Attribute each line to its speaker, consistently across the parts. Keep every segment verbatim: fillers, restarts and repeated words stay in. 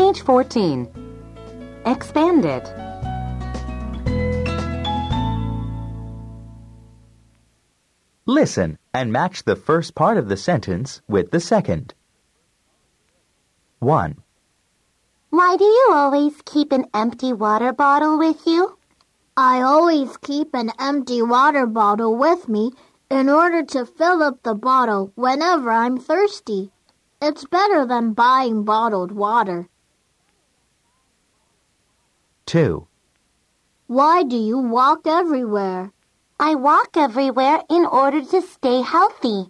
Speaker 1: Page fourteen. Expand it.
Speaker 2: Listen and match the first part of the sentence with the second. one.
Speaker 3: Why do you always keep an empty water bottle with you?
Speaker 4: I always keep an empty water bottle with me in order to fill up the bottle whenever I'm thirsty. It's better than buying bottled water.
Speaker 2: two.
Speaker 4: Why do you walk everywhere?
Speaker 3: I walk everywhere in order to stay healthy.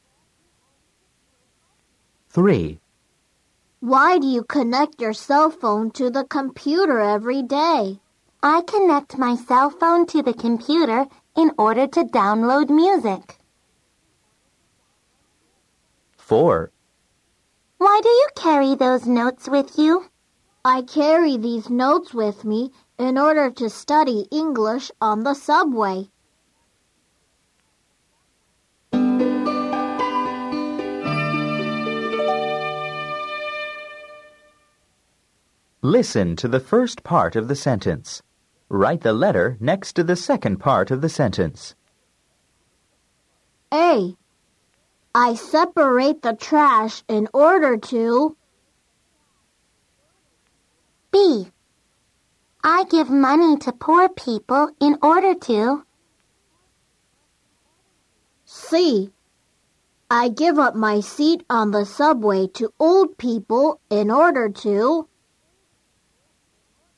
Speaker 2: three.
Speaker 4: Why do you connect your cell phone to the computer every day?
Speaker 3: I connect my cell phone to the computer in order to download music.
Speaker 2: four.
Speaker 3: Why do you carry those notes with you?
Speaker 4: I carry these notes with me in order to study English on the subway.
Speaker 2: Listen to the first part of the sentence. Write the letter next to the second part of the sentence.
Speaker 4: A. I separate the trash in order to...
Speaker 3: B. I give money to poor people in order to...
Speaker 4: C. I give up my seat on the subway to old people in order to...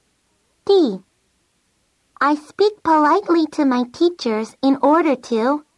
Speaker 3: D. I speak politely to my teachers in order to...